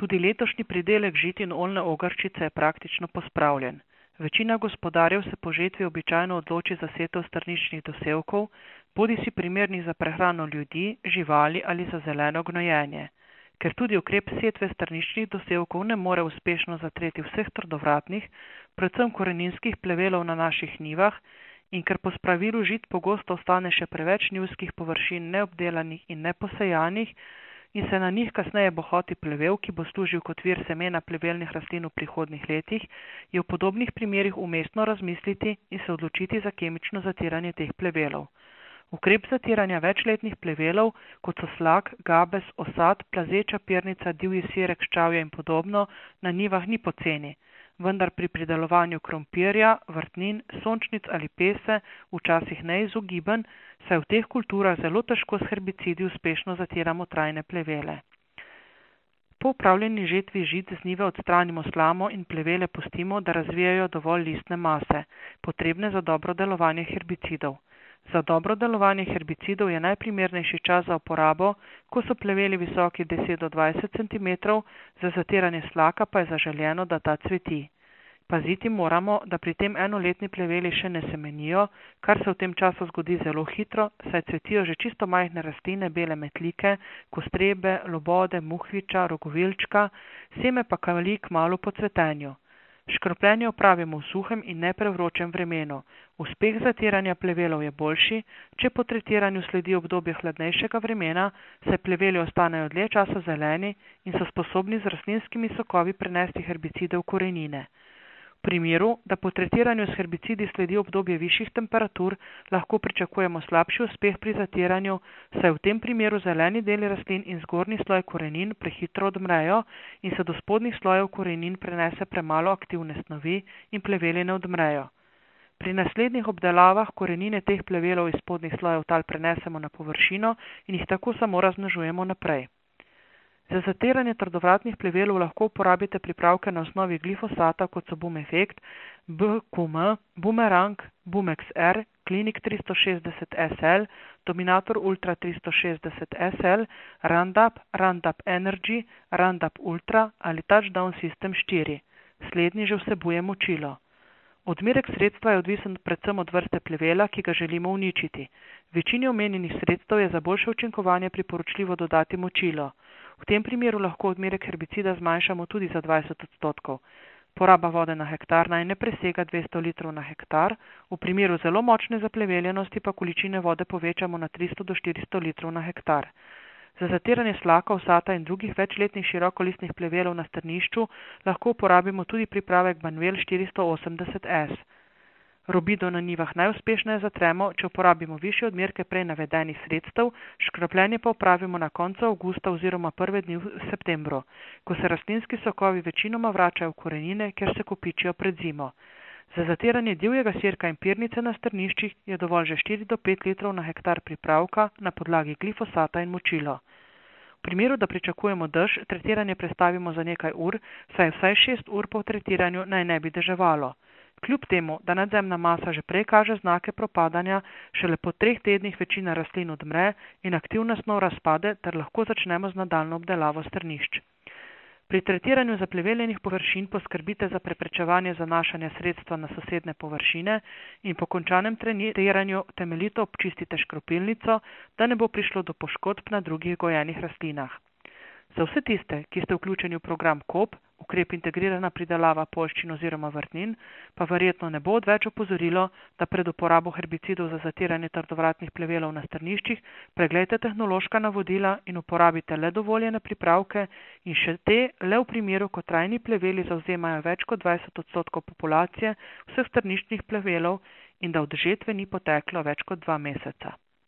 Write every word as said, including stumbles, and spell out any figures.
Tudi letošnji pridelek žit in oljne ogrščice je praktično pospravljen. Večina gospodarjev se po žetvi običajno odloči za setev strniščnih dosevkov, bodisi primernih za prehrano ljudi, živali ali za zeleno gnojenje. Ker tudi ukrep setve strniščnih dosevkov ne more uspešno zatreti vseh trdovratnih, predvsem koreninskih plevelov na naših njivah, in ker po spravilu žit pogosto ostane še preveč njivskih površin neobdelanih in neposejanih in se na njih kasneje bohoti plevel, ki bo služil kot vir semena plevelnih rastlin v prihodnih letih, je v podobnih primerih umestno razmisliti in se odločiti za kemično zatiranje teh plevelov. Ukrep zatiranja večletnih plevelov, kot so slak, gabes, osad, plazeča pernica, divji sirek, ščavje in podobno, na njivah ni poceni, vendar pri pridelovanju krompirja, vrtnin, sončnic ali pese včasih neizogiben, saj v teh kulturah zelo težko s herbicidi uspešno zatiramo trajne plevele. Po upravljeni žetvi žit z njive odstranimo slamo in plevele pustimo, da razvijajo dovolj listne mase, potrebne za dobro delovanje herbicidov. Za dobro delovanje herbicidov je najprimernejši čas za uporabo, ko so pleveli visoki deset do dvajset centimetrov, za zatiranje slaka pa je zaželeno, da ta cveti. Paziti moramo, da pri tem enoletni pleveli še ne semenijo, kar se v tem času zgodi zelo hitro, saj cvetijo že čisto majhne rastline, bele metlike, kostrebe, lobode, muhviča, rogovilčka, seme pa kali kmalu po cvetenju. Škropljenje opravimo v suhem in ne prevročem vremenu. Uspeh zatiranja plevelov je boljši, če po tretiranju sledi obdobje hladnejšega vremena, saj pleveli ostanejo dlje časa zeleni in so sposobni z rastlinskimi sokovi prenesti herbicide v korenine. V primeru, da po tretiranju s herbicidi sledi obdobje višjih temperatur, lahko pričakujemo slabši uspeh pri zatiranju, saj v tem primeru zeleni deli rastlin in zgornji sloj korenin prehitro odmrejo in se do spodnjih slojev korenin prenese premalo aktivne snovi in pleveli ne odmrejo. Pri naslednjih obdelavah korenine teh plevelov iz spodnjih slojev tal prenesemo na površino in jih tako samo razmnožujemo naprej. Za zatiranje trdovratnih plevelov lahko uporabite pripravke na osnovi glifosata, kot so Bumefekt, B Q M, Bumerang, Bumex R, Klinik tristo šestdeset S L, Dominator Ultra tristo šestdeset S L, Roundup, Roundup Energy, Roundup Ultra ali Touchdown System štiri. Slednji že vsebuje močilo. Odmerek sredstva je odvisen predvsem od vrste plevela, ki ga želimo uničiti. Večini omenjenih sredstev je za boljše učinkovanje priporočljivo dodati močilo. V tem primeru lahko odmerek herbicida zmanjšamo tudi za dvajset odstotkov. Poraba vode na hektar naj ne presega dvesto litrov na hektar, v primeru zelo močne zapleveljenosti pa količine vode povečamo na tristo do štiristo litrov na hektar. Za zatiranje slaka, osata in drugih večletnih širokolistnih plevelov na strnišču lahko uporabimo tudi pripravek Banvel štiristo osemdeset S. Robido na njivah najuspešneje zatremo, če uporabimo višje odmerke prej navedenih sredstev, škropljenje pa upravimo na koncu avgusta oziroma prve dni v septembru, ko se rastlinski sokovi večinoma vračajo v korenine, ker se kopičijo pred zimo. Za zatiranje divjega sirka in pernice na strniščih je dovolj že štiri do pet litrov na hektar pripravka na podlagi glifosata in močilo. V primeru, da pričakujemo dež, tretiranje prestavimo za nekaj ur, saj vsaj šest ur po tretiranju naj ne bi deževalo. Kljub temu, da nadzemna masa že prej kaže znake propadanja, šele po treh tednih večina rastlin odmre in aktivna snov razpade ter lahko začnemo z nadaljnjo obdelavo strnišč. Pri tretiranju zapleveljenih površin poskrbite za preprečevanje zanašanja sredstva na sosedne površine in po končanem tretiranju temeljito občistite škropilnico, da ne bo prišlo do poškodb na drugih gojenih rastlinah. Za vse tiste, ki ste vključeni v program K O P, ukrep integrirana pridelava poljščin oziroma vrtnin, pa verjetno ne bo odveč opozorilo, da pred uporabo herbicidov za zatiranje trdovratnih plevelov na strniščih preglejte tehnološka navodila in uporabite le dovoljene pripravke in še te le v primeru, ko trajni pleveli zavzemajo več kot dvajset odstotkov populacije vseh strniščnih plevelov in da od žetve ni poteklo več kot dva meseca.